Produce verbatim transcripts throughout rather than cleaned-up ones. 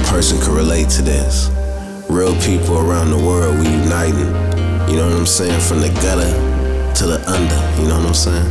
person could relate to this. Real people around the world, we uniting. You know what I'm saying? From the gutter to the under, you know what I'm saying?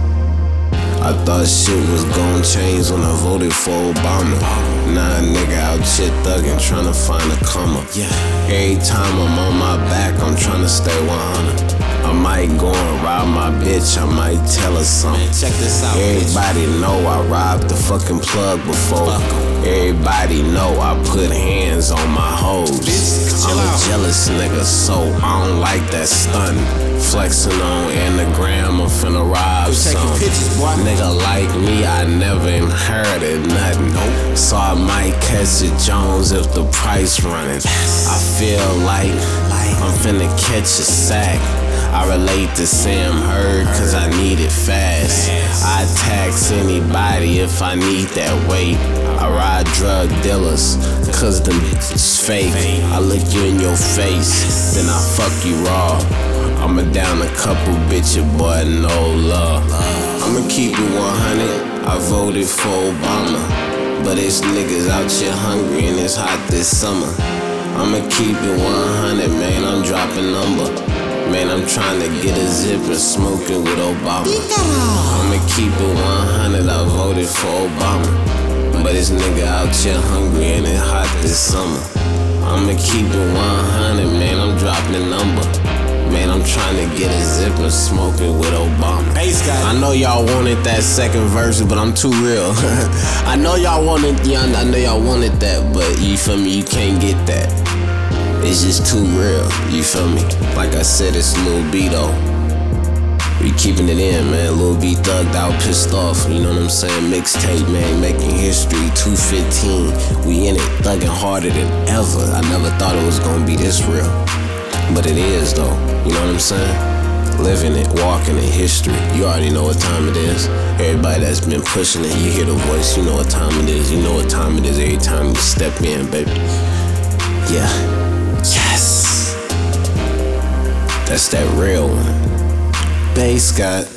I thought shit was gon' change when I voted for Obama. Now a nigga out shit thuggin', tryna find a comma. Every time I'm on my back, I'm tryna stay one hundred. I might go and rob my bitch, I might tell her something. Check this out, everybody bitch. Know I robbed the fucking plug before. Everybody know I put hands on my hoes. Bitch, I'm a out. jealous nigga, so I don't like that stun. Flexing on Instagram, I'm finna rob some. Nigga like me, I never inherited nothing. Nope. So I might catch a Jones if the price running. Yes. I feel like I'm finna catch a sack. I relate to Sam Hurd cause I need it fast. I tax anybody if I need that weight. I ride drug dealers cause them bitches fake. I look you in your face, then I fuck you raw. I'ma down a couple bitches, boy, no love. I'ma keep it one hundred, I voted for Obama. But it's niggas out here hungry and it's hot this summer. I'ma keep it one hundred, man, I'm dropping number. Man, I'm trying to get a zip and smoking with Obama. I'ma keep it one hundred, I voted for Obama. But this nigga out here hungry and it hot this summer. I'ma keep it one hundred, man, I'm dropping the number. Man, I'm trying to get a zip and smoking with Obama. I know y'all wanted that second verse, but I'm too real. I know y'all wanted, yeah, I know y'all wanted that, but you feel me, you can't get that. It's just too real, you feel me? Like I said, it's Lil B though. We keeping it in, man. Lil B thugged out, pissed off, you know what I'm saying? Mixtape, man, making history, two fifteen. We in it, thugging harder than ever. I never thought it was gonna be this real. But it is though, you know what I'm saying? Living it, walking in history. You already know what time it is. Everybody that's been pushing it, you hear the voice, you know what time it is. You know what time it is every time you step in, baby. Yeah. Yes. That's that real one. Bass Scott.